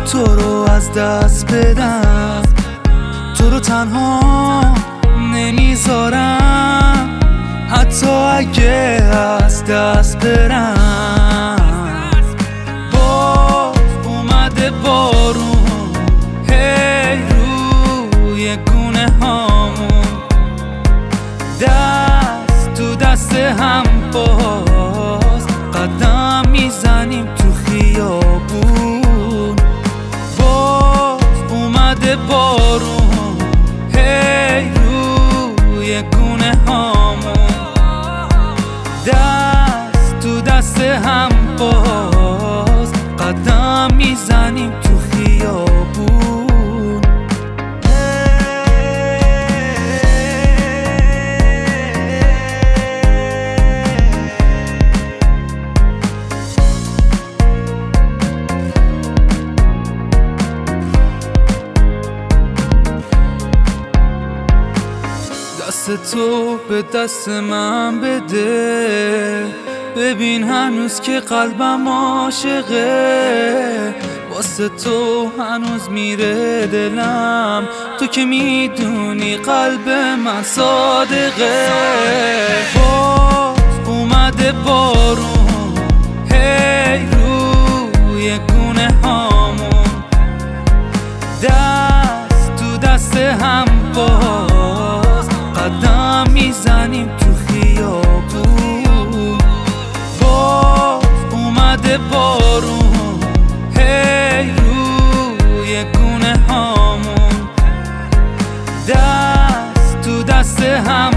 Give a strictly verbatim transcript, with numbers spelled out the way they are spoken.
تو رو از دست بدم، تو رو تنها نمیذارم، حتی اگه از دست برم. باز اومده بارون هی روی گونه هامون، دست تو دست هم باز قدم میزنیم تو خیابون. باز اومده بارون هی روی گونه هامون، دست تو دست هم باز قدم میزنیم تو خیابون. دست تو به دست من بده، ببین هنوز که قلبم عاشقه، واسه تو هنوز میره دلم، تو که میدونی قلب من صادقه. باز اومده بارون هی روی گونه هامون، دست تو دست هم باز قدم میزنیم تو خیابون. باز اومده بارون هی روی گونه هامون، دست تو دست هم